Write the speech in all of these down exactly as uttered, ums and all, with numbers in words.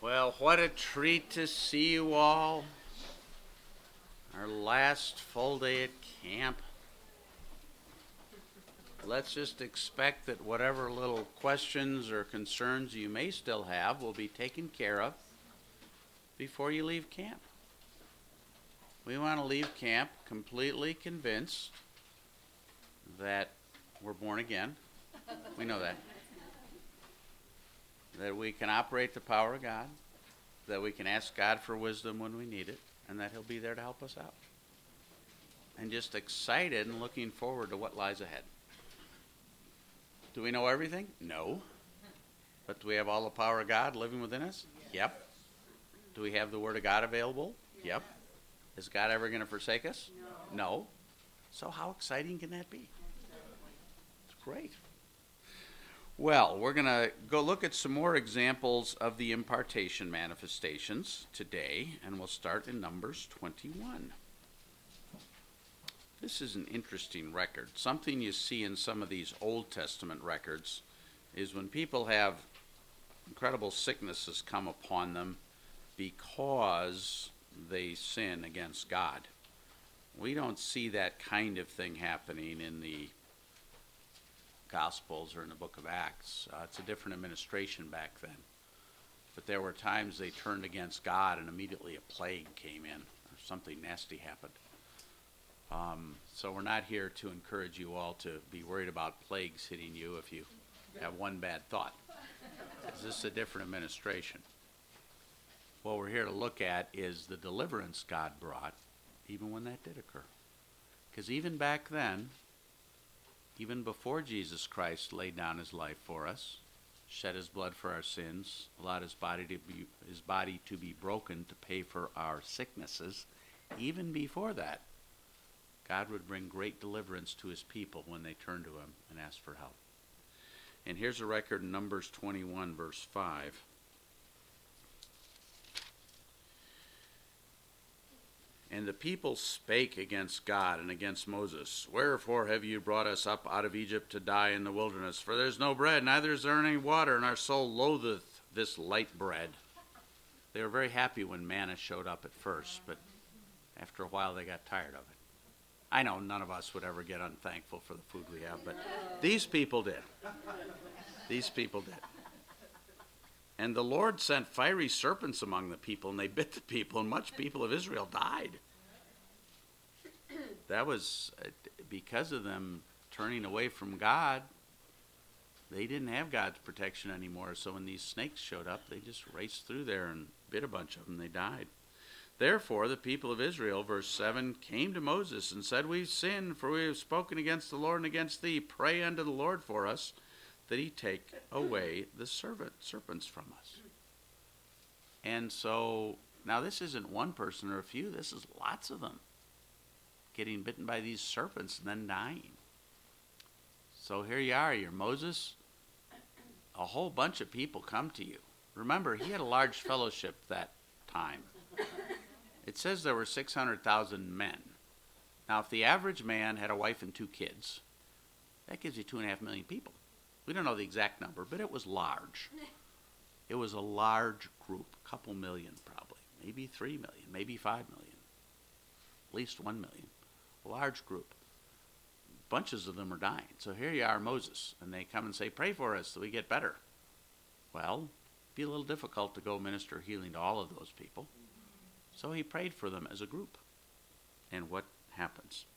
Well, what a treat to see you all. Our last full day at camp. Let's just expect that whatever little questions or concerns you may still have will be taken care of before you leave camp. We want to leave camp completely convinced that we're born again. We know that. That we can operate the power of God, that we can ask God for wisdom when we need it, and that He'll be there to help us out. And just excited and looking forward to what lies ahead. Do we know everything? No. But do we have all the power of God living within us? Yep. Do we have the Word of God available? Yep. Is God ever going to forsake us? No. No. So how exciting can that be? It's great. Well, we're going to go look at some more examples of the impartation manifestations today, and we'll start in Numbers twenty-one. This is an interesting record. Something you see in some of these Old Testament records is when people have incredible sicknesses come upon them because they sin against God. We don't see that kind of thing happening in the Gospels or in the book of Acts. Uh, it's a different administration back then. But there were times they turned against God and immediately a plague came in or something nasty happened. Um, so we're not here to encourage you all to be worried about plagues hitting you if you have one bad thought. This is a different administration. What we're here to look at is the deliverance God brought, even when that did occur. Because even back then, even before Jesus Christ laid down his life for us, shed his blood for our sins, allowed his body to be his body to be broken to pay for our sicknesses, even before that, God would bring great deliverance to his people when they turned to him and asked for help. And here's a record in Numbers twenty-one, verse five. And the people spake against God and against Moses, Wherefore have you brought us up out of Egypt to die in the wilderness? For there is no bread, neither is there any water, and our soul loatheth this light bread. They were very happy when manna showed up at first, but after a while they got tired of it. I know none of us would ever get unthankful for the food we have, but these people did. These people did. And the Lord sent fiery serpents among the people, and they bit the people, and much people of Israel died. That was because of them turning away from God. They didn't have God's protection anymore, so when these snakes showed up, they just raced through there and bit a bunch of them. They died. Therefore, the people of Israel, verse seven, came to Moses and said, We've sinned, for we have spoken against the Lord and against thee. Pray unto the Lord for us, that he take away the serpent, serpents from us. And so, now this isn't one person or a few, this is lots of them getting bitten by these serpents and then dying. So here you are, you're Moses. A whole bunch of people come to you. Remember, he had a large fellowship that time. It says there were six hundred thousand men. Now, if the average man had a wife and two kids, that gives you two and a half million people. We don't know the exact number, but it was large. It was a large group, a couple million probably, maybe three million, maybe five million, at least one million. A large group. Bunches of them are dying. So here you are, Moses, and they come and say, Pray for us so we get better. Well, it'd be a little difficult to go minister healing to all of those people. So he prayed for them as a group. And what happens?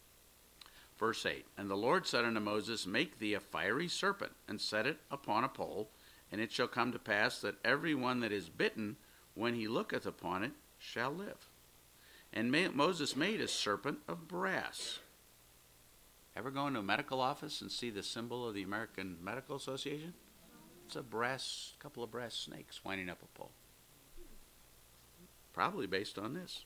Verse eight, And the Lord said unto Moses, Make thee a fiery serpent, and set it upon a pole, and it shall come to pass that every one that is bitten, when he looketh upon it, shall live. And Moses made a serpent of brass. Ever go into a medical office and see the symbol of the American Medical Association? It's a brass, couple of brass snakes winding up a pole. Probably based on this.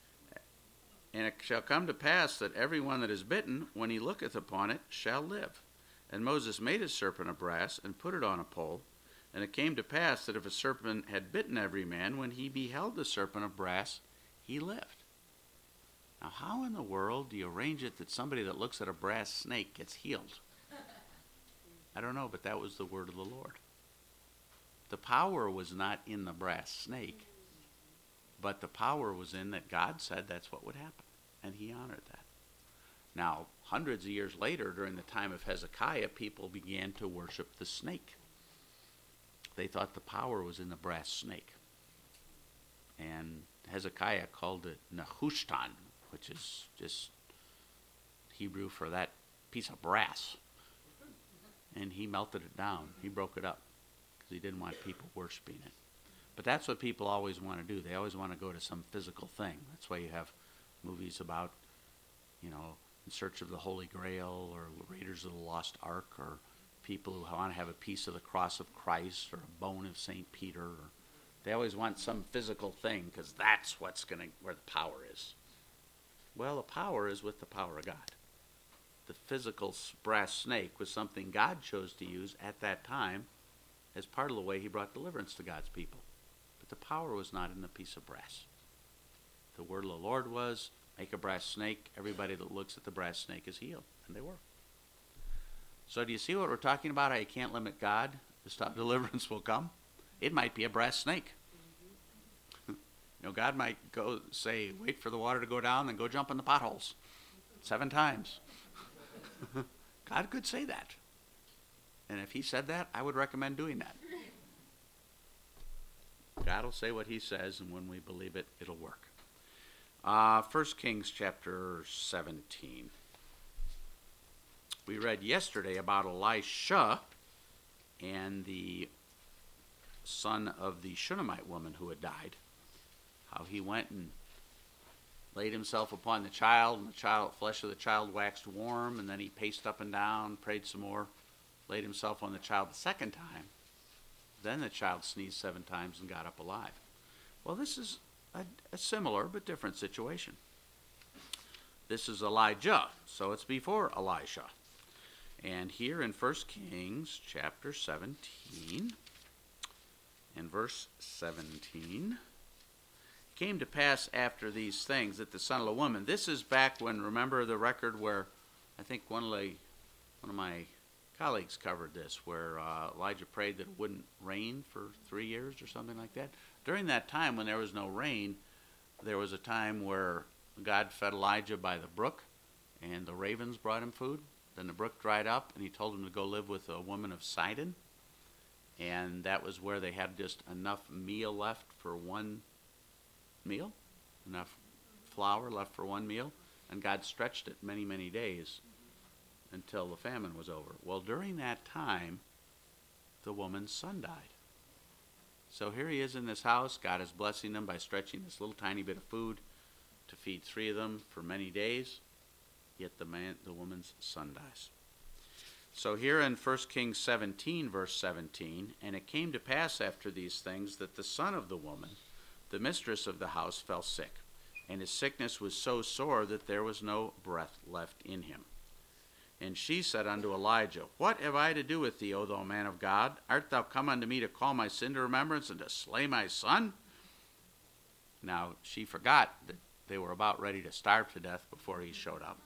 And it shall come to pass that every one that is bitten, when he looketh upon it, shall live. And Moses made a serpent of brass, and put it on a pole. And it came to pass that if a serpent had bitten every man, when he beheld the serpent of brass, he lived. Now, how in the world do you arrange it that somebody that looks at a brass snake gets healed? I don't know, but that was the word of the Lord. The power was not in the brass snake, but the power was in that God said that's what would happen, and he honored that. Now, hundreds of years later, during the time of Hezekiah, people began to worship the snake. They thought the power was in the brass snake. And Hezekiah called it Nehushtan, which is just Hebrew for that piece of brass. And he melted it down. He broke it up because he didn't want people worshiping it. But that's what people always want to do. They always want to go to some physical thing. That's why you have movies about, you know, In Search of the Holy Grail, or Raiders of the Lost Ark, or people who want to have a piece of the cross of Christ or a bone of Saint Peter. Or they always want some physical thing because that's what's going to where the power is. Well, the power is with the power of God. The physical brass snake was something God chose to use at that time as part of the way he brought deliverance to God's people. But the power was not in the piece of brass. The word of the Lord was, make a brass snake. Everybody that looks at the brass snake is healed. And they were. So do you see what we're talking about? How you can't limit God to stop deliverance will come? It might be a brass snake. You know, God might go say, wait for the water to go down, then go jump in the potholes. Seven times. God could say that. And if he said that, I would recommend doing that. God will say what he says, and when we believe it, it'll work. Uh, First Kings chapter seventeen. We read yesterday about Elisha and the son of the Shunammite woman who had died. How he went and laid himself upon the child, and the child, flesh of the child waxed warm, and then he paced up and down, prayed some more, laid himself on the child the second time. Then the child sneezed seven times and got up alive. Well, this is a, a similar but different situation. This is Elijah, so it's before Elisha. And here in First Kings chapter seventeen, in verse seventeen, it came to pass after these things that the son of a woman, this is back when, remember the record where, I think one of, the, one of my colleagues covered this, where uh, Elijah prayed that it wouldn't rain for three years or something like that. During that time when there was no rain, there was a time where God fed Elijah by the brook, and the ravens brought him food. Then the brook dried up, and he told him to go live with a woman of Sidon. And that was where they had just enough meal left for one meal, enough flour left for one meal. And God stretched it many, many days until the famine was over. Well, during that time, the woman's son died. So here he is in this house. God is blessing them by stretching this little tiny bit of food to feed three of them for many days. Yet the man, the woman's son dies. So here in First Kings seventeen, verse seventeen, and it came to pass after these things that the son of the woman, the mistress of the house, fell sick, and his sickness was so sore that there was no breath left in him. And she said unto Elijah, What have I to do with thee, O thou man of God? Art thou come unto me to call my sin to remembrance and to slay my son? Now she forgot that they were about ready to starve to death before he showed up.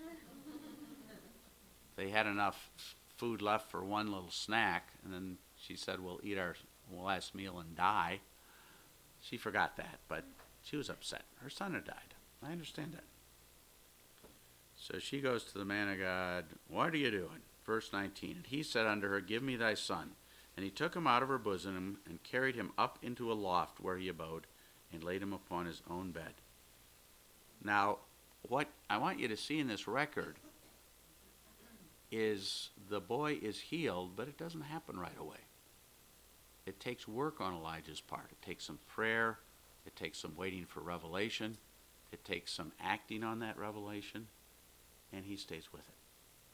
They had enough food left for one little snack, and then she said, we'll eat our last meal and die. She forgot that, but she was upset. Her son had died. I understand that. So she goes to the man of God, What are you doing? Verse nineteen, And he said unto her, Give me thy son. And he took him out of her bosom and carried him up into a loft where he abode, and laid him upon his own bed. Now, what I want you to see in this record is the boy is healed, but it doesn't happen right away. It takes work on Elijah's part. It takes some prayer. It takes some waiting for revelation. It takes some acting on that revelation, and he stays with it.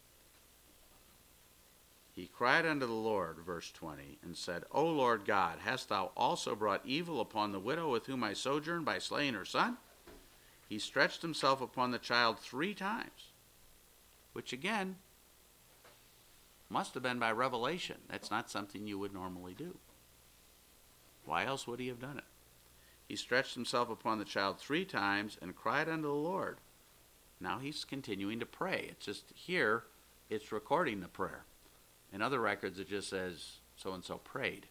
He cried unto the Lord, verse twenty, and said, O Lord God, hast thou also brought evil upon the widow with whom I sojourn by slaying her son? He stretched himself upon the child three times, which again must have been by revelation. That's not something you would normally do. Why else would he have done it? He stretched himself upon the child three times and cried unto the Lord. Now he's continuing to pray. It's just here, it's recording the prayer. In other records, it just says so-and-so prayed.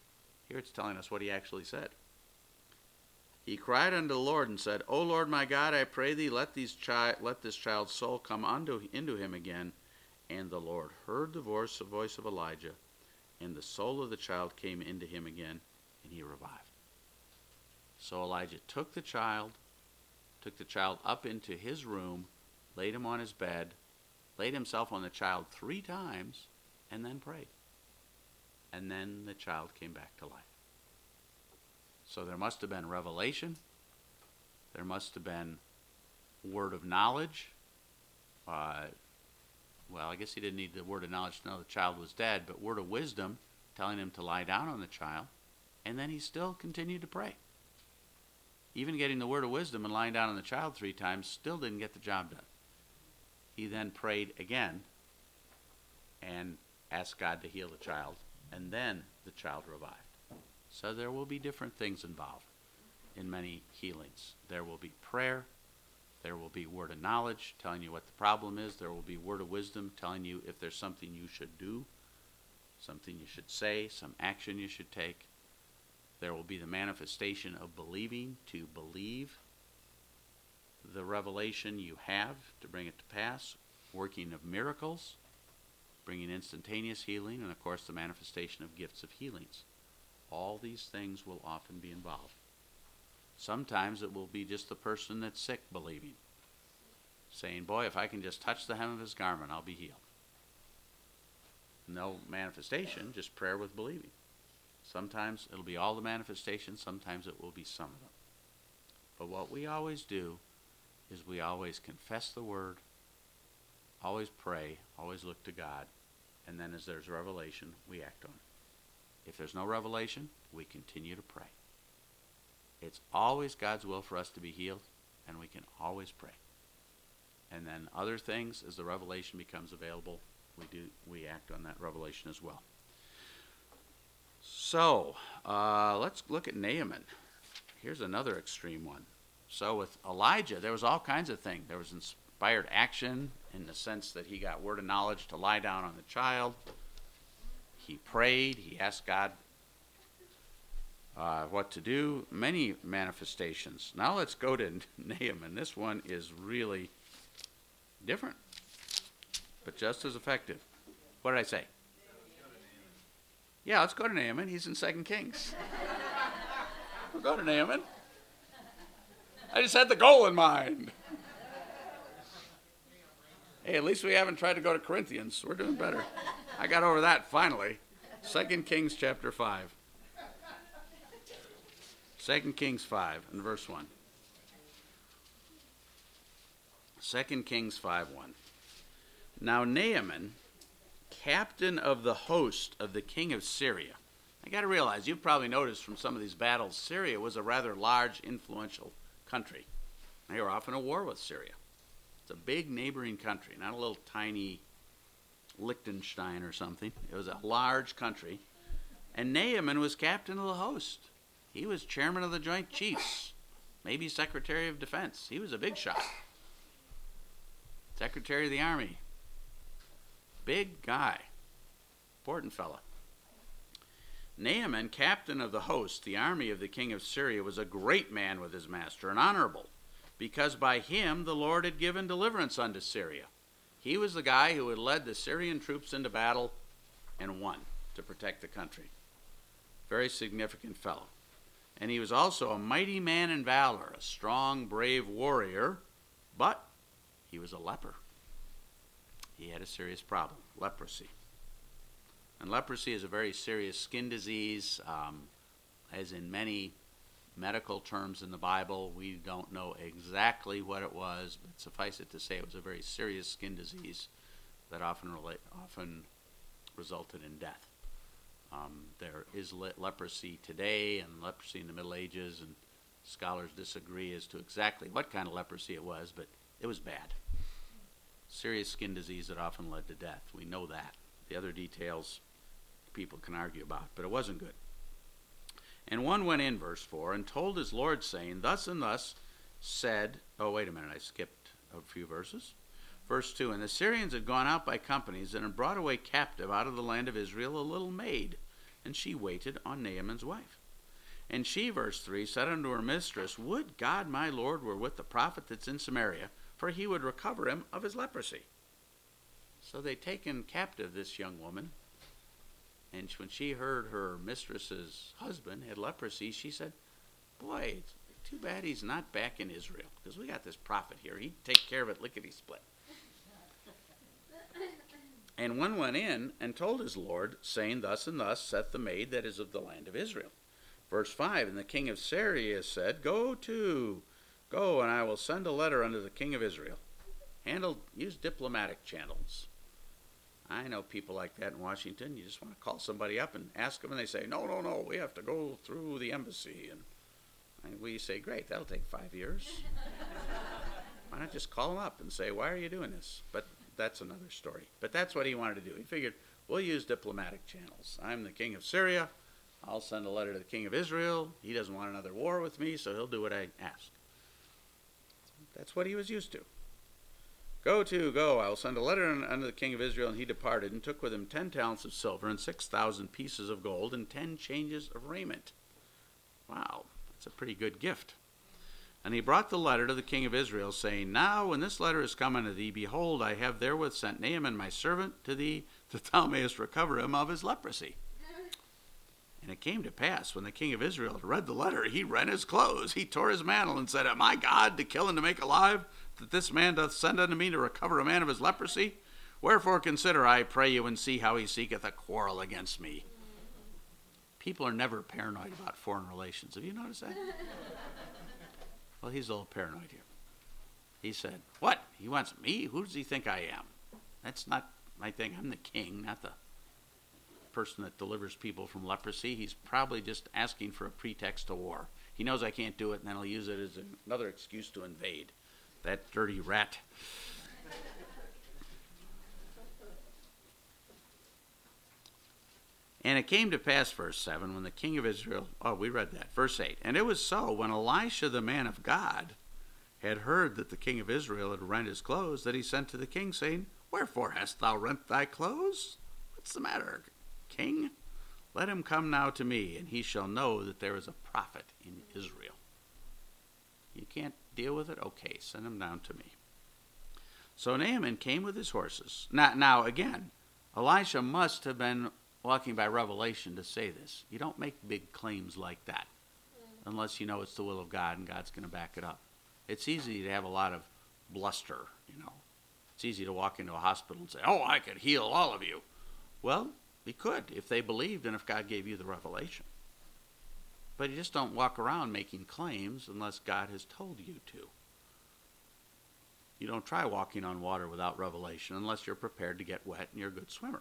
Here it's telling us what he actually said. He cried unto the Lord and said, O Lord my God, I pray thee, let, these chi- let this child's soul come unto, into him again. And the Lord heard the voice, the voice of Elijah, and the soul of the child came into him again, and he revived. So Elijah took the child, took the child up into his room, laid him on his bed, laid himself on the child three times, and then prayed. And then the child came back to life. So there must have been revelation. There must have been word of knowledge. Uh, well, I guess he didn't need the word of knowledge to know the child was dead, but word of wisdom telling him to lie down on the child. And then he still continued to pray. Even getting the word of wisdom and lying down on the child three times still didn't get the job done. He then prayed again and asked God to heal the child. And then the child revived. So there will be different things involved in many healings. There will be prayer. There will be word of knowledge telling you what the problem is. There will be word of wisdom telling you if there's something you should do, something you should say, some action you should take. There will be the manifestation of believing to believe the revelation you have to bring it to pass, working of miracles, bringing instantaneous healing, and of course the manifestation of gifts of healings. All these things will often be involved. Sometimes it will be just the person that's sick believing, saying, boy, if I can just touch the hem of his garment, I'll be healed. No manifestation, just prayer with believing. Sometimes it'll be all the manifestations, sometimes it will be some of them. But what we always do is we always confess the word, always pray, always look to God, and then as there's revelation, we act on it. If there's no revelation, we continue to pray. It's always God's will for us to be healed, and we can always pray. And then other things, as the revelation becomes available, we do we act on that revelation as well. So, uh, let's look at Naaman. Here's another extreme one. So with Elijah, there was all kinds of things. There was inspired action in the sense that he got word of knowledge to lie down on the child. He prayed. He asked God uh, what to do. Many manifestations. Now let's go to Naaman. This one is really different, but just as effective. What did I say? Yeah, let's go to Naaman. He's in Second Kings. We'll go to Naaman. I just had the goal in mind. Hey, at least we haven't tried to go to Corinthians. We're doing better. I got over that finally. Second Kings chapter five. Second Kings five and verse one. Second Kings five one. Now Naaman, captain of the host of the king of Syria. I got to realize, you've probably noticed from some of these battles, Syria was a rather large, influential country. They were often at war with Syria. It's a big neighboring country, not a little tiny Liechtenstein or something. It was a large country. And Naaman was captain of the host. He was chairman of the Joint Chiefs, maybe Secretary of Defense. He was a big shot. Secretary of the Army. Big guy. Important fella. Naaman, captain of the host, the army of the king of Syria, was a great man with his master and honorable, because by him the Lord had given deliverance unto Syria. He was the guy who had led the Syrian troops into battle and won to protect the country. Very significant fellow. And he was also a mighty man in valor, a strong, brave warrior, but he was a leper. He had a serious problem, leprosy. And leprosy is a very serious skin disease. Um, as in many medical terms in the Bible, we don't know exactly what it was, but suffice it to say it was a very serious skin disease that often relate, often resulted in death. Um, there is le- leprosy today and leprosy in the Middle Ages, and scholars disagree as to exactly what kind of leprosy it was, but it was bad. Serious skin disease that often led to death. We know that. The other details people can argue about, but it wasn't good. And one went in, verse four, and told his Lord, saying, thus and thus said, oh, wait a minute, I skipped a few verses. Verse two, and the Syrians had gone out by companies and had brought away captive out of the land of Israel a little maid, and she waited on Naaman's wife. And she, verse three, said unto her mistress, Would God my Lord were with the prophet that's in Samaria, for he would recover him of his leprosy. So they'd taken captive this young woman, and when she heard her mistress's husband had leprosy, she said, Boy, it's too bad he's not back in Israel, because we got this prophet here. He'd take care of it lickety-split. And one went in and told his lord, saying, Thus and thus saith the maid that is of the land of Israel. Verse five, And the king of Syria said, Go to, go, and I will send a letter unto the king of Israel. Handle, use diplomatic channels. I know people like that in Washington. You just want to call somebody up and ask them, and they say, No, no, no, we have to go through the embassy. And, and we say, Great, that'll take five years. Why not just call them up and say, Why are you doing this? But that's another story. But that's what he wanted to do. He figured, we'll use diplomatic channels. I'm the king of Syria. I'll send a letter to the king of Israel. He doesn't want another war with me, so he'll do what I ask. That's what he was used to. Go to, go, I will send a letter unto the king of Israel. And he departed and took with him ten talents of silver and six thousand pieces of gold and ten changes of raiment. Wow, that's a pretty good gift. And he brought the letter to the king of Israel, saying, Now when this letter is come unto thee, behold, I have therewith sent Naaman my servant to thee, that thou mayest recover him of his leprosy. And it came to pass, when the king of Israel had read the letter, he rent his clothes, he tore his mantle, and said, Am I God to kill and to make alive, that this man doth send unto me to recover a man of his leprosy? Wherefore consider, I pray you, and see how he seeketh a quarrel against me. People are never paranoid about foreign relations. Have you noticed that? Well, he's a little paranoid here. He said, What? He wants me? Who does he think I am? That's not my thing. I'm the king, not the person that delivers people from leprosy. He's probably just asking for a pretext to war. He knows I can't do it, and then he'll use it as another excuse to invade. That dirty rat. And it came to pass, verse seven, when the king of Israel, oh, we read that, verse eight, and it was so, when Elisha the man of God had heard that the king of Israel had rent his clothes, that he sent to the king, saying, Wherefore hast thou rent thy clothes? What's the matter, king? Let him come now to me, and he shall know that there is a prophet in Israel. You can't deal with it? Okay, send him down to me. So Naaman came with his horses. Now, now again, Elisha must have been walking by revelation to say this. You don't make big claims like that unless you know it's the will of God and God's going to back it up. It's easy to have a lot of bluster, you know. It's easy to walk into a hospital and say, Oh, I could heal all of you. Well, he could if they believed and if God gave you the revelation. But you just don't walk around making claims unless God has told you to. You don't try walking on water without revelation unless you're prepared to get wet and you're a good swimmer.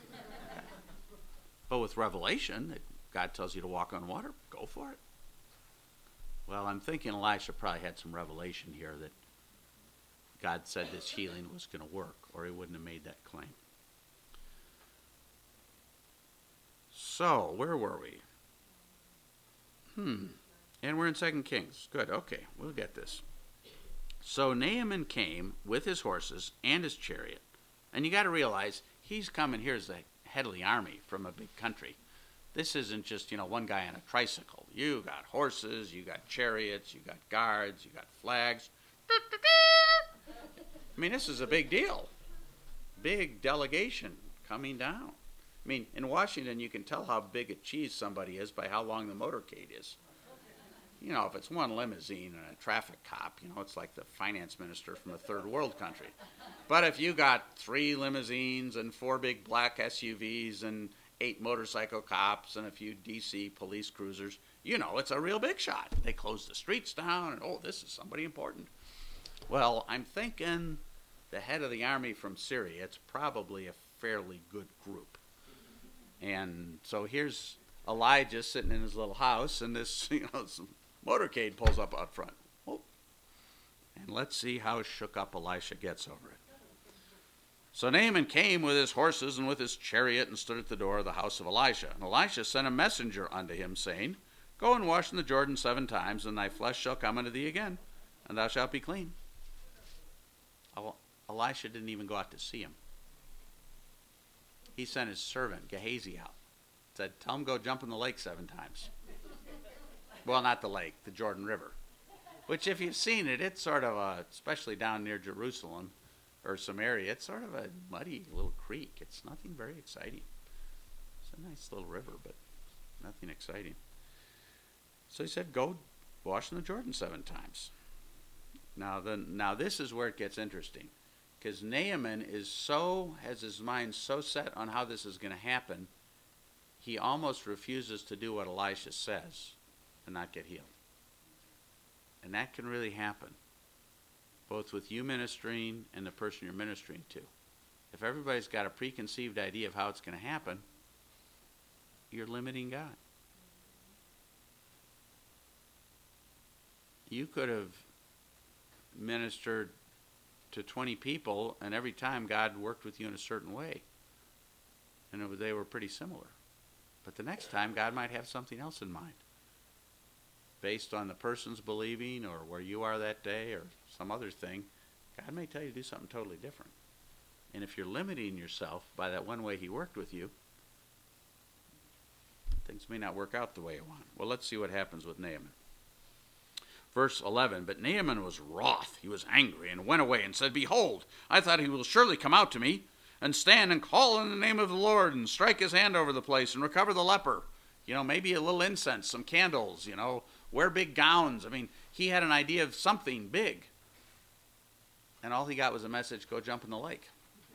But with revelation, that God tells you to walk on water, go for it. Well, I'm thinking Elisha probably had some revelation here that God said this healing was going to work, or he wouldn't have made that claim. So, where were we? Hmm. And we're in Second Kings. Good, okay, we'll get this. So Naaman came with his horses and his chariot. And you got to realize, he's coming here as the head of the army from a big country. This isn't just, you know, one guy on a tricycle. You got horses, you got chariots, you got guards, you got flags. I mean, this is a big deal. Big delegation coming down. I mean, in Washington, you can tell how big a cheese somebody is by how long the motorcade is. You know, if it's one limousine and a traffic cop, you know, it's like the finance minister from a third world country. But if you got three limousines and four big black S U Vs and eight motorcycle cops and a few D C police cruisers, you know, it's a real big shot. They close the streets down and, oh, this is somebody important. Well, I'm thinking the head of the army from Syria, it's probably a fairly good group. And so here's Elijah sitting in his little house, and this, you know, some motorcade pulls up out front. Oh. And let's see how shook up Elisha gets over it. So Naaman came with his horses and with his chariot and stood at the door of the house of Elisha. And Elisha sent a messenger unto him, saying, Go and wash in the Jordan seven times, and thy flesh shall come unto thee again, and thou shalt be clean. Oh, Elisha didn't even go out to see him. He sent his servant Gehazi out said, tell them go jump in the lake seven times. Well, not the lake, the Jordan River. Which, if you've seen it, it's sort of a, especially down near Jerusalem or Samaria, it's sort of a muddy little creek. It's nothing very exciting. It's a nice little river, but nothing exciting. So he said, go wash in the Jordan seven times. Now, then, now this is where it gets interesting, because Naaman is so, has his mind so set on how this is going to happen, he almost refuses to do what Elisha says and not get healed. And that can really happen, both with you ministering and the person you're ministering to. If everybody's got a preconceived idea of how it's going to happen, you're limiting God. You could have ministered to twenty people, and every time God worked with you in a certain way, and it was, they were pretty similar. But the next time, God might have something else in mind, based on the person's believing or where you are that day or some other thing. God may tell you to do something totally different. And if you're limiting yourself by that one way he worked with you, things may not work out the way you want. Well, let's see what happens with Naaman. Verse eleven, but Naaman was wroth, he was angry, and went away and said, behold, I thought he will surely come out to me, and stand and call in the name of the Lord, and strike his hand over the place, and recover the leper. You know, maybe a little incense, some candles, you know, wear big gowns. I mean, he had an idea of something big. And all he got was a message, go jump in the lake.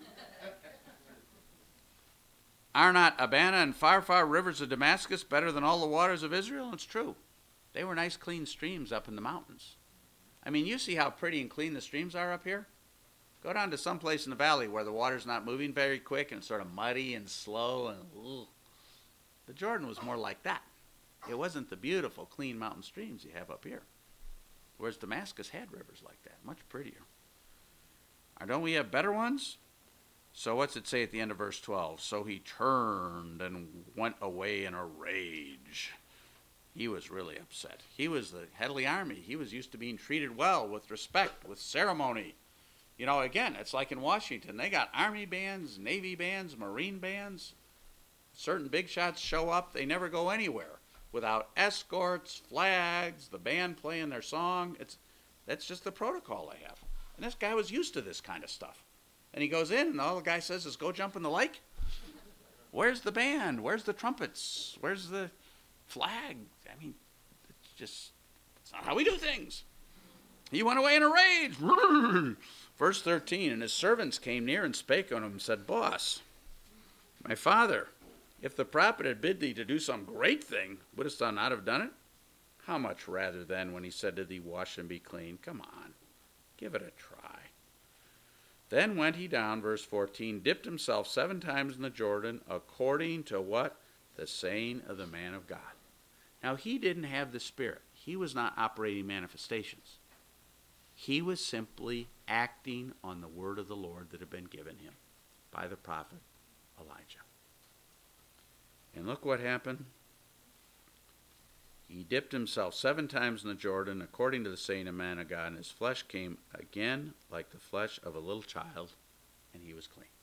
Are not Abana and Pharpar rivers of Damascus better than all the waters of Israel? It's true. They were nice, clean streams up in the mountains. I mean, you see how pretty and clean the streams are up here? Go down to some place in the valley where the water's not moving very quick and it's sort of muddy and slow. And ugh. The Jordan was more like that. It wasn't the beautiful, clean mountain streams you have up here. Whereas Damascus had rivers like that, much prettier. Or don't we have better ones? So what's it say at the end of verse twelve? So he turned and went away in a rage. He was really upset. He was the head of the army. He was used to being treated well, with respect, with ceremony. You know, again, it's like in Washington. They got army bands, Navy bands, Marine bands. Certain big shots show up. They never go anywhere without escorts, flags, the band playing their song. It's That's just the protocol they have. And this guy was used to this kind of stuff. And he goes in, and all the guy says is, go jump in the lake. Where's the band? Where's the trumpets? Where's the flag? I mean, it's just, it's not how we do things. He went away in a rage. Verse thirteen, and his servants came near and spake unto him and said, boss, my father, if the prophet had bid thee to do some great thing, wouldst thou not have done it? How much rather then when he said to thee, wash and be clean? Come on, give it a try. Then went he down, verse fourteen, dipped himself seven times in the Jordan, according to what? The saying of the man of God. Now, he didn't have the Spirit. He was not operating manifestations. He was simply acting on the word of the Lord that had been given him by the prophet Elijah. And look what happened. He dipped himself seven times in the Jordan, according to the saying of man of God, and his flesh came again like the flesh of a little child, and he was clean.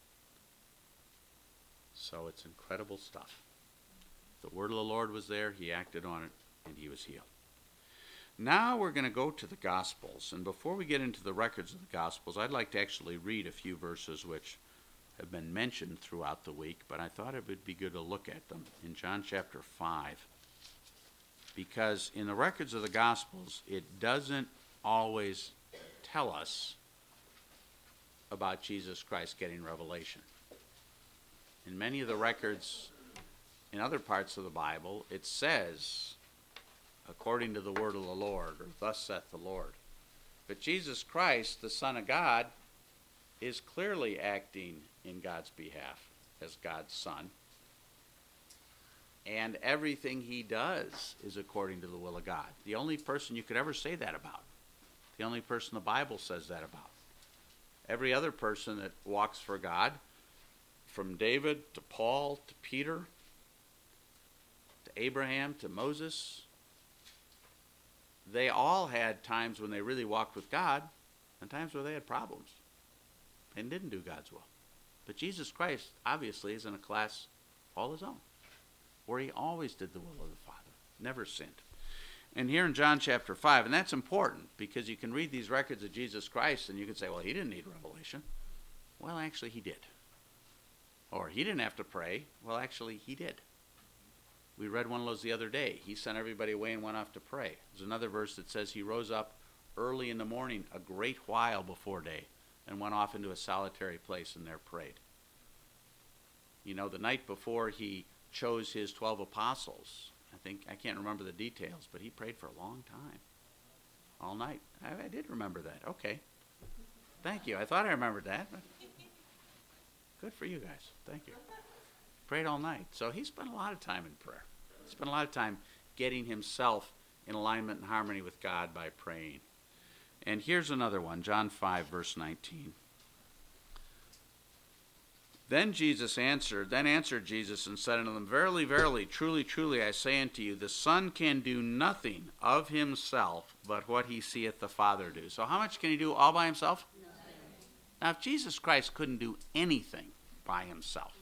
So it's incredible stuff. The word of the Lord was there, he acted on it, and he was healed. Now we're going to go to the Gospels, and before we get into the records of the Gospels, I'd like to actually read a few verses which have been mentioned throughout the week, but I thought it would be good to look at them in John chapter five. Because in the records of the Gospels, it doesn't always tell us about Jesus Christ getting revelation. In many of the records in other parts of the Bible, it says, according to the word of the Lord, or thus saith the Lord. But Jesus Christ, the Son of God, is clearly acting in God's behalf as God's Son. And everything he does is according to the will of God. The only person you could ever say that about. The only person the Bible says that about. Every other person that walks for God, from David to Paul to Peter to Abraham to Moses, they all had times when they really walked with God and times where they had problems and didn't do God's will. But Jesus Christ obviously is in a class all his own, where he always did the will of the Father, never sinned. And here in John chapter five, and that's important because you can read these records of Jesus Christ and you can say, well, he didn't need revelation. Well, actually, he did. Or he didn't have to pray. Well, actually, he did. We read one of those the other day. He sent everybody away and went off to pray. There's another verse that says he rose up early in the morning, a great while before day, and went off into a solitary place and there prayed. You know, the night before he chose his twelve apostles, I think, I can't remember the details, but he prayed for a long time. All night. I, I did remember that. Okay. Thank you. I thought I remembered that. Good for you guys. Thank you. Prayed all night. So he spent a lot of time in prayer. He spent a lot of time getting himself in alignment and harmony with God by praying. And here's another one, John five, verse nineteen. Then Jesus answered, then answered Jesus and said unto them, Verily, verily, truly, truly, I say unto you, the Son can do nothing of himself but what he seeth the Father do. So how much can he do all by himself? Nothing. Now, if Jesus Christ couldn't do anything by himself,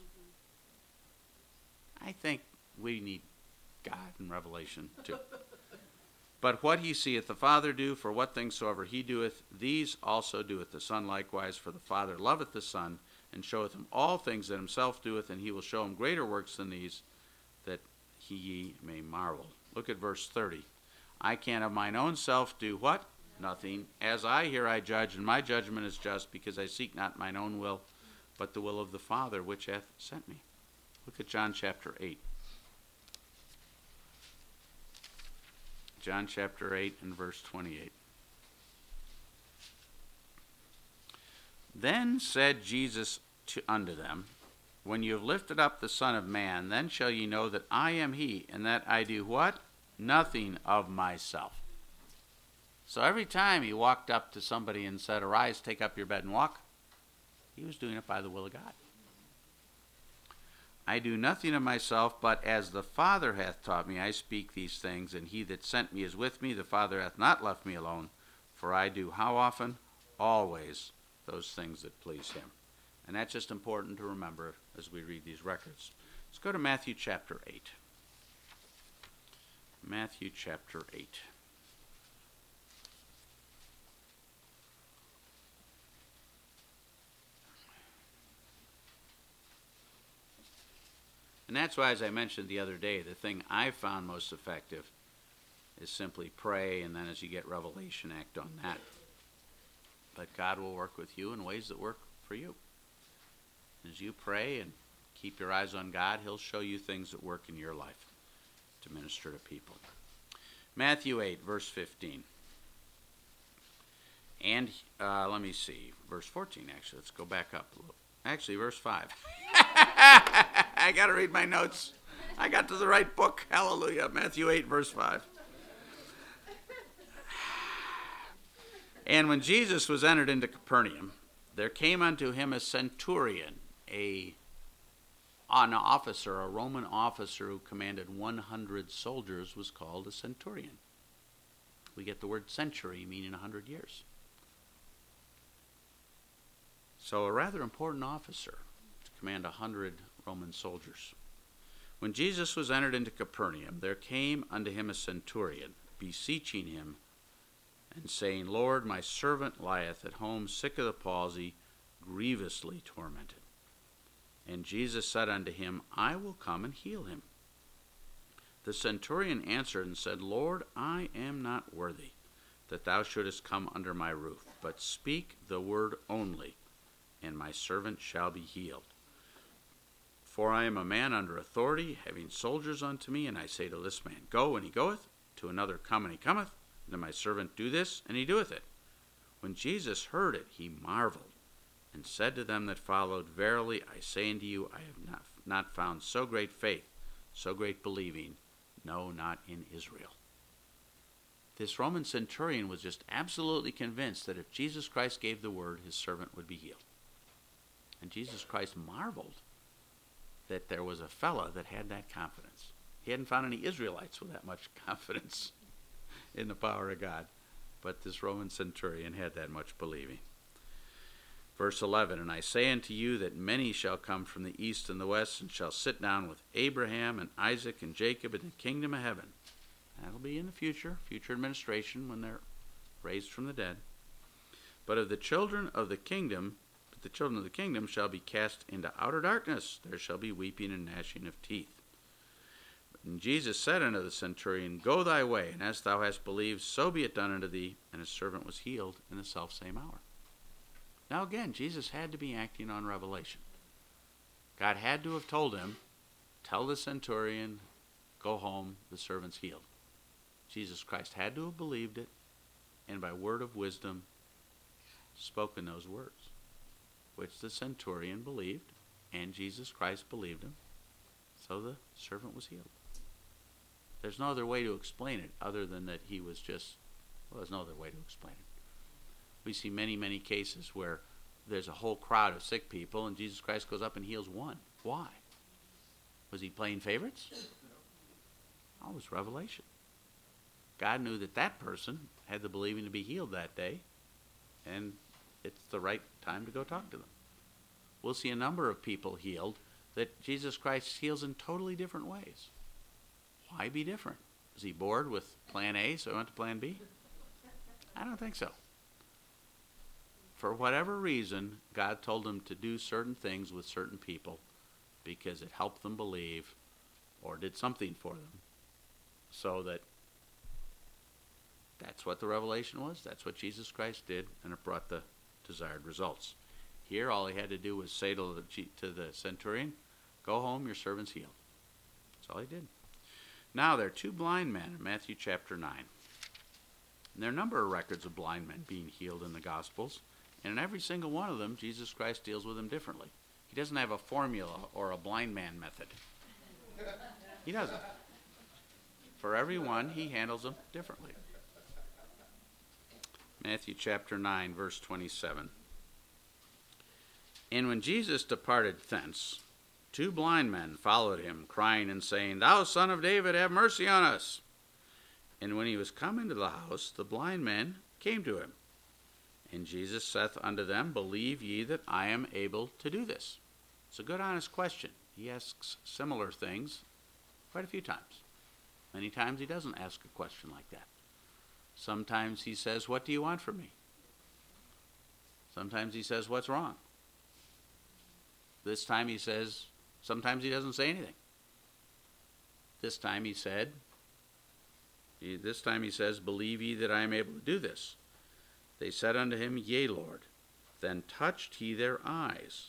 I think we need God in Revelation too. But what he seeth the Father do, for what things soever he doeth, these also doeth the Son likewise. For the Father loveth the Son, and showeth him all things that himself doeth, and he will show him greater works than these, that he may marvel. Look at verse thirty. I can of mine own self do what? Nothing. As I hear I judge, and my judgment is just, because I seek not mine own will, but the will of the Father which hath sent me. Look at John chapter eight. John chapter eight and verse twenty-eight. Then said Jesus to, unto them, When you have lifted up the Son of Man, then shall ye know that I am he, and that I do what? Nothing of myself. So every time he walked up to somebody and said, Arise, take up your bed and walk, he was doing it by the will of God. I do nothing of myself, but as the Father hath taught me, I speak these things, and he that sent me is with me. The Father hath not left me alone, for I do how often? Always those things that please him. And that's just important to remember as we read these records. Let's go to Matthew chapter eight. Matthew chapter eight. And that's why, as I mentioned the other day, the thing I found most effective is simply pray, and then as you get revelation, act on that. But God will work with you in ways that work for you. As you pray and keep your eyes on God, he'll show you things that work in your life to minister to people. Matthew eight, verse fifteen. And, uh, let me see, verse fourteen, actually. Let's go back up a little. Actually, verse five. I got to read my notes. I got to the right book. Hallelujah. Matthew eight, verse five. And when Jesus was entered into Capernaum, there came unto him a centurion, a an officer, a Roman officer who commanded one hundred soldiers, was called a centurion. We get the word century, meaning one hundred years. So a rather important officer to command one hundred Roman soldiers. When Jesus was entered into Capernaum, there came unto him a centurion, beseeching him, and saying, Lord, my servant lieth at home sick of the palsy, grievously tormented. And Jesus said unto him, I will come and heal him. The centurion answered and said, Lord, I am not worthy that thou shouldest come under my roof, but speak the word only, and my servant shall be healed. For I am a man under authority, having soldiers unto me, and I say to this man, Go, and he goeth, to another, Come, and he cometh, and to my servant, Do this, and he doeth it. When Jesus heard it, he marveled, and said to them that followed, Verily I say unto you, I have not, not found so great faith, so great believing, no, not in Israel. This Roman centurion was just absolutely convinced that if Jesus Christ gave the word, his servant would be healed. And Jesus Christ marveled that there was a fella that had that confidence. He hadn't found any Israelites with that much confidence in the power of God, but this Roman centurion had that much believing. Verse eleven, and I say unto you that many shall come from the east and the west, and shall sit down with Abraham and Isaac and Jacob in the kingdom of heaven. That'll be in the future, future administration when they're raised from the dead. But of the children of the kingdom, but the children of the kingdom shall be cast into outer darkness. There shall be weeping and gnashing of teeth. And Jesus said unto the centurion, Go thy way, and as thou hast believed, so be it done unto thee. And his servant was healed in the selfsame hour. Now again, Jesus had to be acting on revelation. God had to have told him, tell the centurion, go home, the servant's healed. Jesus Christ had to have believed it, and by word of wisdom, spoken those words, which the centurion believed, and Jesus Christ believed him, so the servant was healed. There's no other way to explain it other than that he was just, well, there's no other way to explain it. We see many, many cases where there's a whole crowd of sick people and Jesus Christ goes up and heals one. Why? Was he playing favorites? No, it was revelation. God knew that that person had the believing to be healed that day, and it's the right time to go talk to them. We'll see a number of people healed that Jesus Christ heals in totally different ways. Why be different? Is he bored with plan A, so he went to plan B? I don't think so. For whatever reason, God told him to do certain things with certain people because it helped them believe or did something for them. So that that's what the revelation was. That's what Jesus Christ did, and it brought the desired results. Here, all he had to do was say to the, to the centurion, go home, your servant's healed. That's all he did. Now, there are two blind men in Matthew chapter nine. And there are a number of records of blind men being healed in the Gospels. And in every single one of them, Jesus Christ deals with them differently. He doesn't have a formula or a blind man method. He doesn't. For every one, he handles them differently. Matthew chapter nine, verse twenty-seven. And when Jesus departed thence, two blind men followed him, crying and saying, Thou son of David, have mercy on us. And when he was come into the house, the blind men came to him. And Jesus saith unto them, Believe ye that I am able to do this? It's a good, honest question. He asks similar things quite a few times. Many times he doesn't ask a question like that. Sometimes he says, What do you want from me? Sometimes he says, What's wrong? This time he says, sometimes he doesn't say anything. This time he said, this time he says, Believe ye that I am able to do this? They said unto him, Yea, Lord. Then touched he their eyes,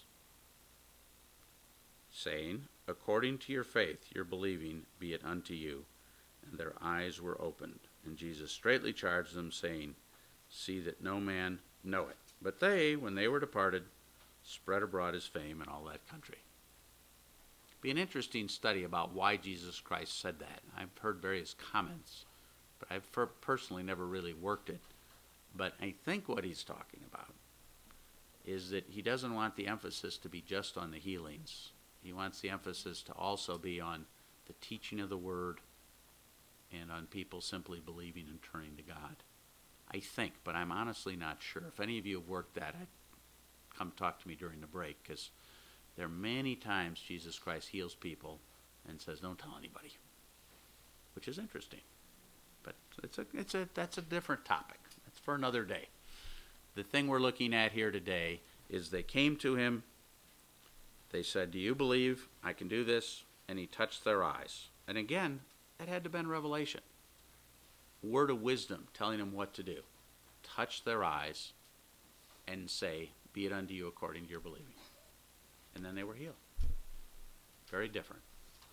saying, According to your faith, your believing, be it unto you. And their eyes were opened. And Jesus straitly charged them, saying, See that no man know it. But they, when they were departed, spread abroad his fame in all that country. Be an interesting study about why Jesus Christ said that. I've heard various comments, but I've personally never really worked it. But I think what he's talking about is that he doesn't want the emphasis to be just on the healings. He wants the emphasis to also be on the teaching of the word and on people simply believing and turning to God. I think, but I'm honestly not sure. If any of you have worked that, I'd come talk to me during the break, because there are many times Jesus Christ heals people and says, Don't tell anybody, which is interesting. But it's a, it's a, that's a different topic. That's for another day. The thing we're looking at here today is they came to him. They said, Do you believe I can do this? And he touched their eyes. And again, that had to have been revelation. Word of wisdom telling them what to do. Touch their eyes and say, Be it unto you according to your believing. And then they were healed. Very different.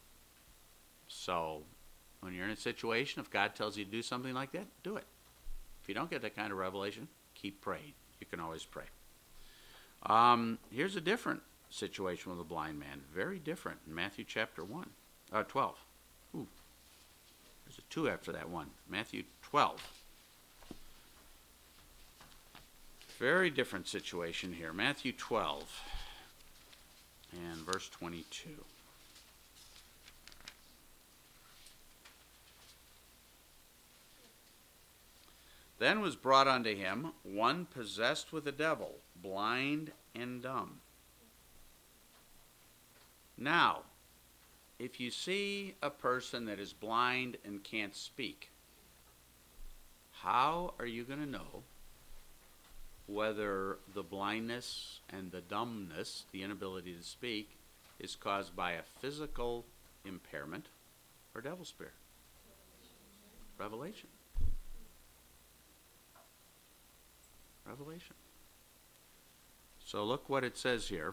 So, when you're in a situation, if God tells you to do something like that, do it. If you don't get that kind of revelation, keep praying. You can always pray. Um, here's a different situation with a blind man. Very different in Matthew chapter one, uh, twelve. Ooh. There's a two after that one. Matthew twelve. Very different situation here. Matthew twelve and verse twenty-two. Then was brought unto him one possessed with a devil, blind and dumb. Now, if you see a person that is blind and can't speak, how are you going to know whether the blindness and the dumbness, the inability to speak, is caused by a physical impairment or devil spirit? Revelation. Revelation. So look what it says here.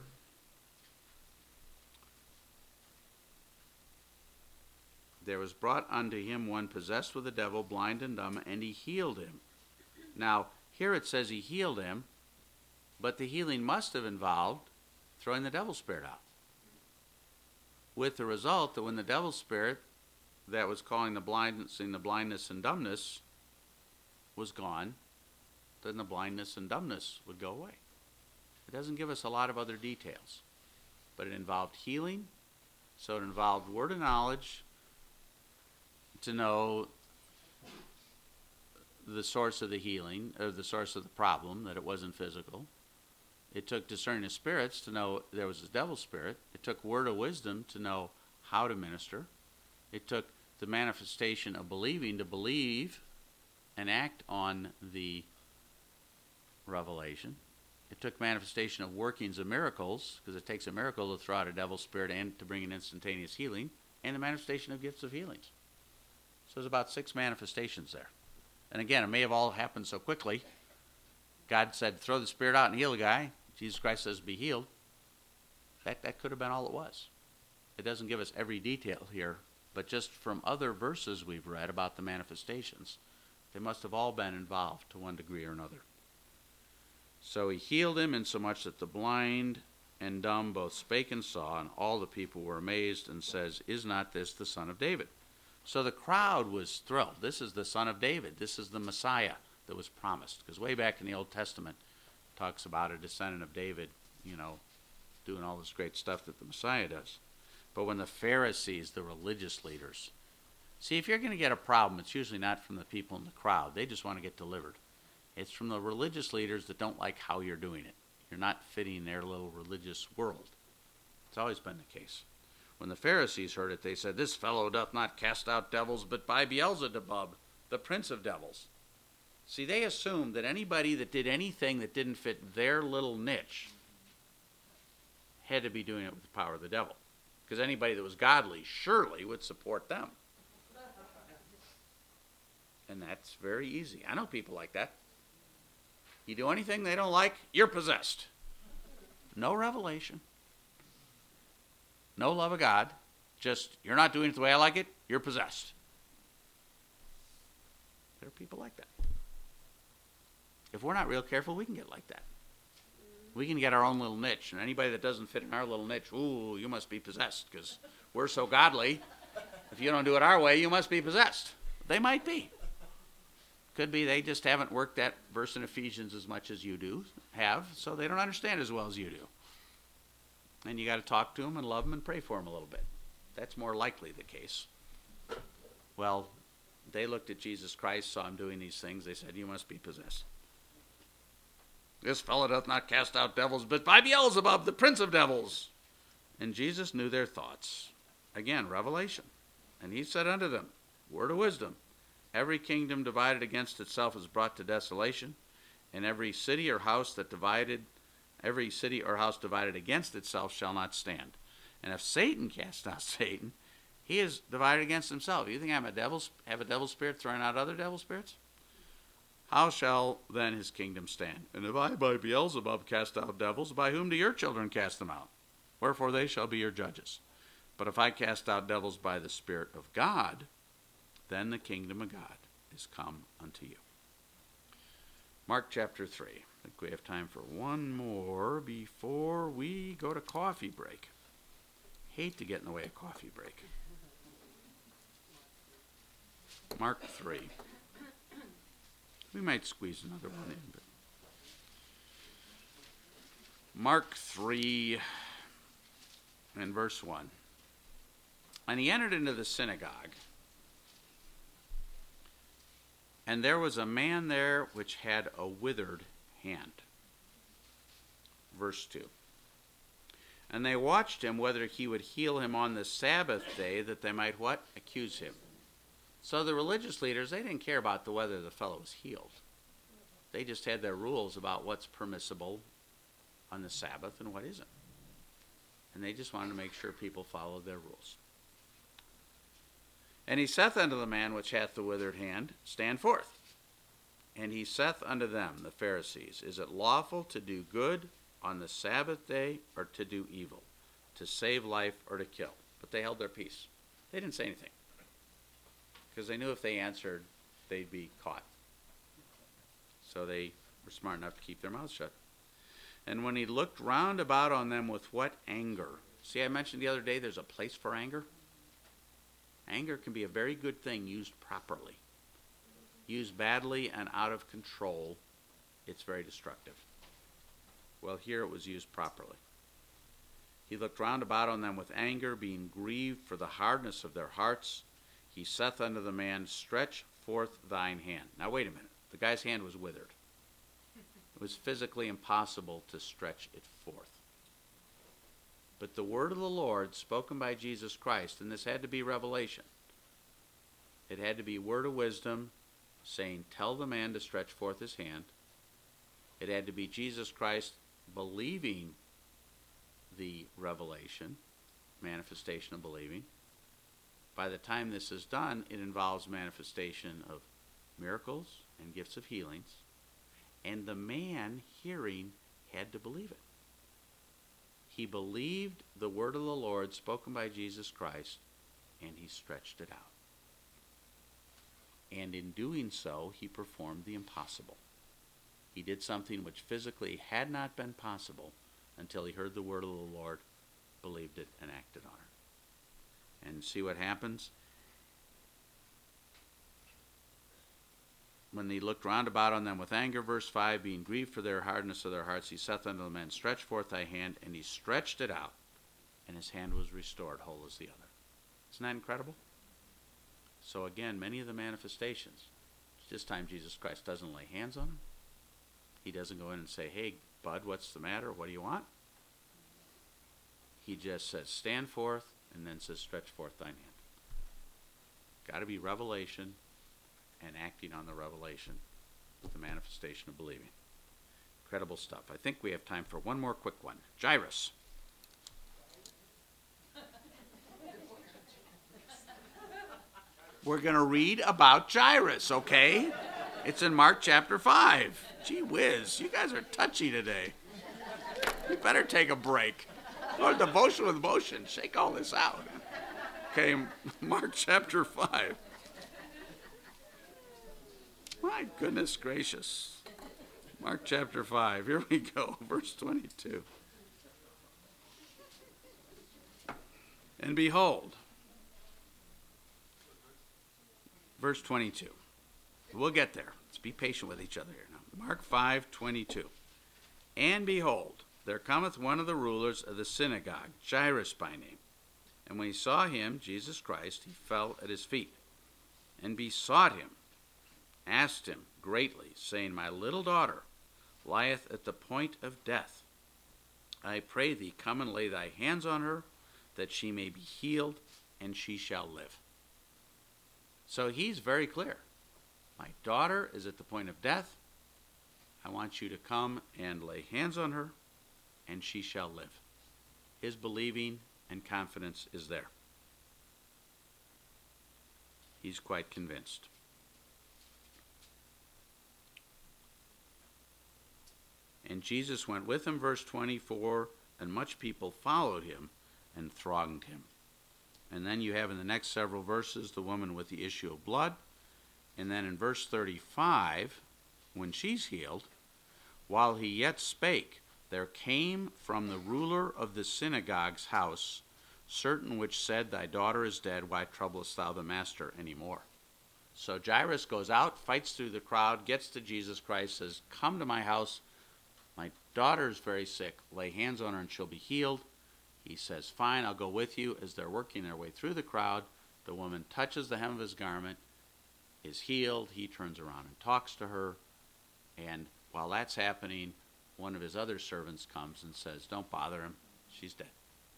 There was brought unto him one possessed with a devil, blind and dumb, and he healed him. Now, here it says he healed him, but the healing must have involved throwing the devil spirit out. With the result that when the devil spirit that was calling the blindness and the blindness and dumbness was gone, then the blindness and dumbness would go away. It doesn't give us a lot of other details, but it involved healing, so it involved word of knowledge to know the source of the healing, or the source of the problem, that it wasn't physical. It took discerning of spirits to know there was a devil spirit. It took word of wisdom to know how to minister. It took the manifestation of believing to believe and act on the revelation. It took manifestation of workings of miracles, because it takes a miracle to throw out a devil spirit and to bring an instantaneous healing, and the manifestation of gifts of healings. So there's about six manifestations there. And again, it may have all happened so quickly. God said, throw the spirit out and heal the guy. Jesus Christ says, be healed. That, that could have been all it was. It doesn't give us every detail here, but just from other verses we've read about the manifestations, they must have all been involved to one degree or another. So he healed him insomuch that the blind and dumb both spake and saw, and all the people were amazed, and says, is not this the Son of David? So the crowd was thrilled. This is the Son of David. This is the Messiah that was promised. Because way back in the Old Testament, it talks about a descendant of David, you know, doing all this great stuff that the Messiah does. But when the Pharisees, the religious leaders, see, if you're going to get a problem, it's usually not from the people in the crowd. They just want to get delivered. It's from the religious leaders that don't like how you're doing it. You're not fitting their little religious world. It's always been the case. When the Pharisees heard it, they said, this fellow doth not cast out devils, but by Beelzebub, the prince of devils. See, they assumed that anybody that did anything that didn't fit their little niche had to be doing it with the power of the devil. Because anybody that was godly surely would support them. And that's very easy. I know people like that. You do anything they don't like, you're possessed. No revelation. No love of God. Just, you're not doing it the way I like it, you're possessed. There are people like that. If we're not real careful, we can get like that. We can get our own little niche, and anybody that doesn't fit in our little niche, ooh, you must be possessed, because we're so godly. If you don't do it our way, you must be possessed. They might be. Could be they just haven't worked that verse in Ephesians as much as you do, have, so they don't understand as well as you do. And you got to talk to them and love them and pray for them a little bit. That's more likely the case. Well, they looked at Jesus Christ, saw him doing these things. They said, you must be possessed. This fellow doth not cast out devils, but by Beelzebub, the prince of devils. And Jesus knew their thoughts. Again, revelation. And he said unto them, word of wisdom. Every kingdom divided against itself is brought to desolation, and every city or house that divided Every city or house divided against itself shall not stand. And if Satan casts out Satan, he is divided against himself. You think I'm a devil, have a devil spirit throwing out other devil spirits? How shall then his kingdom stand? And if I by Beelzebub cast out devils, by whom do your children cast them out? Wherefore they shall be your judges. But if I cast out devils by the Spirit of God, then the kingdom of God is come unto you. Mark chapter three. I think we have time for one more before we go to coffee break. Hate to get in the way of coffee break. Mark three. We might squeeze another one in. But Mark three and verse one. And he entered into the synagogue, and there was a man there which had a withered hand. verse two. And they watched him whether he would heal him on the Sabbath day, that they might what? Accuse him. So the religious leaders, they didn't care about the whether the fellow was healed. They just had their rules about what's permissible on the Sabbath and what isn't. And they just wanted to make sure people followed their rules. And he saith unto the man which hath the withered hand, Stand forth. And he saith unto them, the Pharisees, Is it lawful to do good on the Sabbath day, or to do evil, to save life or to kill? But they held their peace. They didn't say anything, because they knew if they answered, they'd be caught. So they were smart enough to keep their mouths shut. And when he looked round about on them with what anger? See, I mentioned the other day there's a place for anger. Anger can be a very good thing used properly. Used badly and out of control, it's very destructive. Well, here it was used properly. He looked round about on them with anger, being grieved for the hardness of their hearts. He saith unto the man, Stretch forth thine hand. Now wait a minute. The guy's hand was withered. It was physically impossible to stretch it forth. But the word of the Lord, spoken by Jesus Christ, and this had to be revelation. It had to be word of wisdom, saying, Tell the man to stretch forth his hand. It had to be Jesus Christ believing the revelation, manifestation of believing. By the time this is done, it involves manifestation of miracles and gifts of healings. And the man hearing had to believe it. He believed the word of the Lord spoken by Jesus Christ, and he stretched it out. And in doing so, he performed the impossible. He did something which physically had not been possible until he heard the word of the Lord, believed it, and acted on it. And see what happens? When he looked round about on them with anger, verse five, being grieved for their hardness of their hearts, he saith unto the man, Stretch forth thy hand, and he stretched it out, and his hand was restored, whole as the other. Isn't that incredible? So again, many of the manifestations, this time Jesus Christ doesn't lay hands on him. He doesn't go in and say, Hey, bud, what's the matter? What do you want? He just says, Stand forth, and then says, Stretch forth thine hand. Got to be revelation and acting on the revelation with the manifestation of believing. Incredible stuff. I think we have time for one more quick one. Jairus. We're going to read about Jairus, okay? It's in Mark chapter five. Gee whiz, you guys are touchy today. You better take a break. Or devotion with motion. Shake all this out. Okay, Mark chapter five. My goodness gracious. Mark chapter five. Here we go. Verse twenty-two. And behold. Verse twenty-two. We'll get there. Let's be patient with each other here now. Mark five twenty-two. And behold, there cometh one of the rulers of the synagogue, Jairus by name. And when he saw him, Jesus Christ, he fell at his feet, and besought him, asked him greatly, saying, My little daughter lieth at the point of death. I pray thee, come and lay thy hands on her, that she may be healed, and she shall live. So he's very clear. My daughter is at the point of death. I want you to come and lay hands on her, and she shall live. His believing and confidence is there. He's quite convinced. And Jesus went with him, verse twenty-four, and much people followed him and thronged him. And then you have in the next several verses the woman with the issue of blood. And then in verse thirty-five, when she's healed, while he yet spake, there came from the ruler of the synagogue's house certain which said, Thy daughter is dead, why troublest thou the master any more? So Jairus goes out, fights through the crowd, gets to Jesus Christ, says, Come to my house, my daughter is very sick, lay hands on her and she'll be healed. He says, Fine, I'll go with you. As they're working their way through the crowd, the woman touches the hem of his garment, is healed. He turns around and talks to her. And while that's happening, one of his other servants comes and says, don't bother him. She's dead.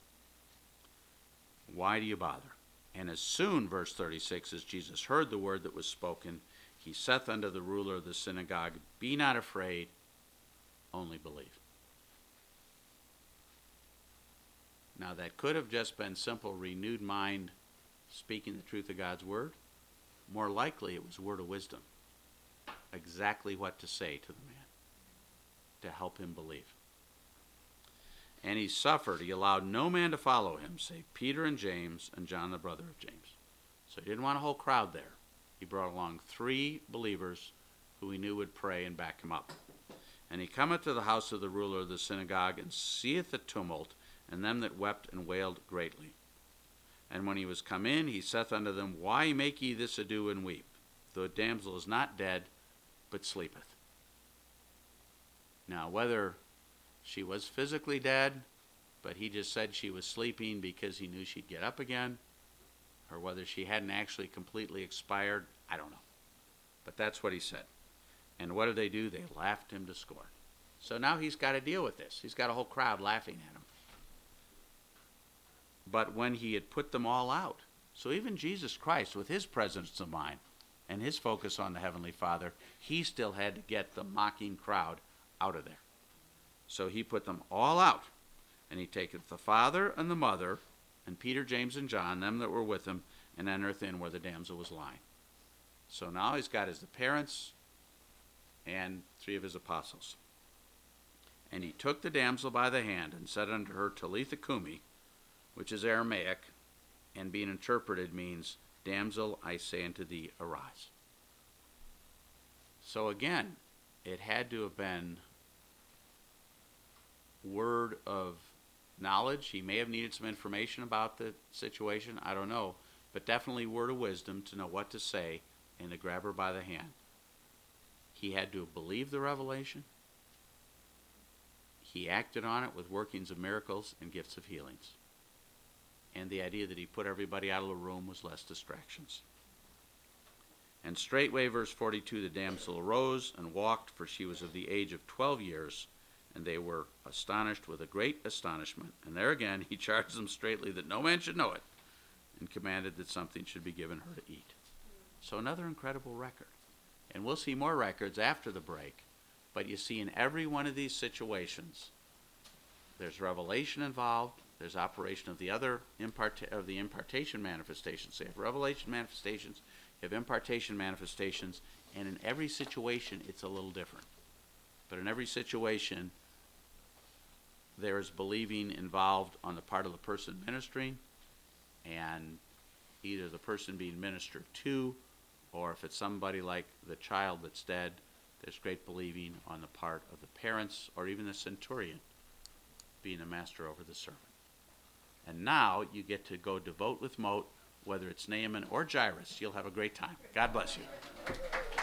Why do you bother? And as soon, verse thirty-six, as Jesus heard the word that was spoken, he saith unto the ruler of the synagogue, be not afraid, only believe. Now that could have just been simple renewed mind speaking the truth of God's word. More likely it was a word of wisdom. Exactly what to say to the man to help him believe. And he suffered. He allowed no man to follow him, save Peter and James and John the brother of James. So he didn't want a whole crowd there. He brought along three believers who he knew would pray and back him up. And he cometh to the house of the ruler of the synagogue, and seeth the tumult, and them that wept and wailed greatly. And when he was come in, he saith unto them, why make ye this ado and weep? The damsel is not dead, but sleepeth. Now, whether she was physically dead, but he just said she was sleeping because he knew she'd get up again, or whether she hadn't actually completely expired, I don't know. But that's what he said. And what did they do? They laughed him to scorn. So now he's got to deal with this. He's got a whole crowd laughing at him. But when he had put them all out, so even Jesus Christ, with his presence of mind and his focus on the Heavenly Father, he still had to get the mocking crowd out of there. So he put them all out, and he taketh the father and the mother, and Peter, James, and John, them that were with him, and entereth in where the damsel was lying. So now he's got his parents and three of his apostles. And he took the damsel by the hand, and said unto her, Talitha cumi, which is Aramaic, and being interpreted means, damsel, I say unto thee, arise. So again, it had to have been word of knowledge. He may have needed some information about the situation, I don't know, but definitely word of wisdom to know what to say and to grab her by the hand. He had to believe the revelation. He acted on it with workings of miracles and gifts of healings. And the idea that he put everybody out of the room was less distractions. And straightway, verse forty-two, the damsel arose and walked, for she was of the age of twelve years, and they were astonished with a great astonishment. And there again he charged them straitly that no man should know it, and commanded that something should be given her to eat. So another incredible record. And we'll see more records after the break. But you see, in every one of these situations, there's revelation involved. There's operation of the other impart of the impartation manifestations. So you have revelation manifestations, you have impartation manifestations, and in every situation it's a little different. But in every situation, there is believing involved on the part of the person ministering, and either the person being ministered to, or if it's somebody like the child that's dead, there's great believing on the part of the parents, or even the centurion being the master over the servant. And now you get to go devote with Moat, whether it's Naaman or Jairus. You'll have a great time. God bless you.